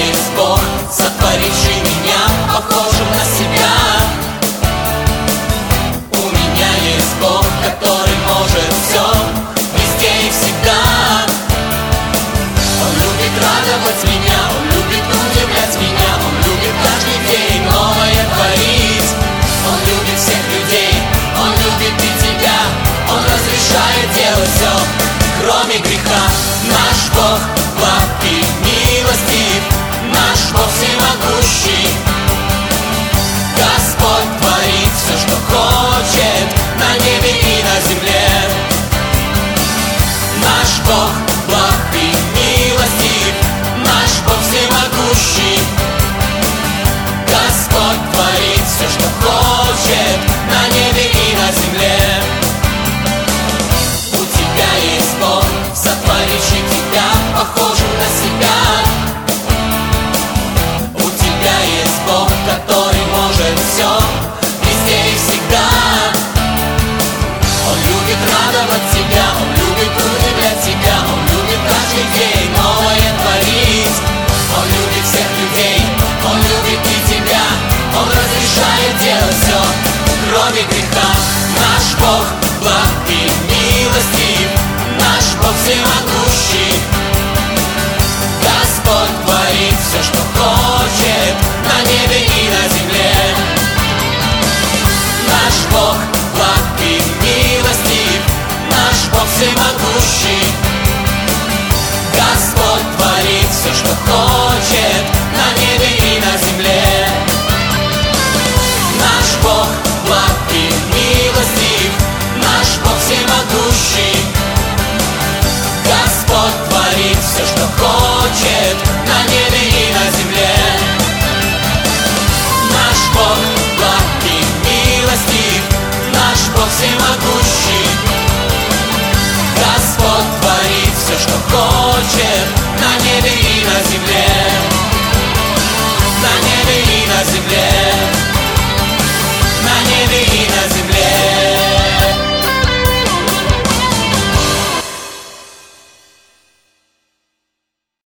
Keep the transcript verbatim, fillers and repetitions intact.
есть Бог, сотворивший меня похожим на себя. У меня есть Бог, который может все, везде и всегда. Он любит радовать меня, Он любит удивлять меня, Он любит каждый день новое творить. Он любит всех людей, Он любит и тебя, Он разрешает делать все, кроме греха. Наш Бог благ и милостив, наш Бог всемогущий. Господь творит все, что хочет, на небе и на земле. Наш Бог благ и милостив, наш Бог всемогущий. Господь творит все, что хочет, на небе и на земле. У тебя есть Бог, сотворивший тебя похожим на себя. У тебя есть Бог, который может все, везде и всегда. Он любит радовать тебя, Он любит удивлять тебя, Он любит каждый день новое творить. Он любит всех людей, Он любит и тебя, Он разрешает делать все, кроме греха. Наш Бог благ и милостив, наш Бог всемогущий. Господь творит все, что хочет, на небе и на земле. Наш Бог благ и милостив, наш Бог всемогущий. Господь творит все, что хочет, на небе и на земле. Наш Бог благ и милостив, наш Бог всемогущий. Господь творит все, что хочет, на небе и на земле. Наш Бог благ и милостив, наш Бог всемогущий. Господь творит все, что хочет, на небе и на земле. На небе и на земле. На небе и на земле.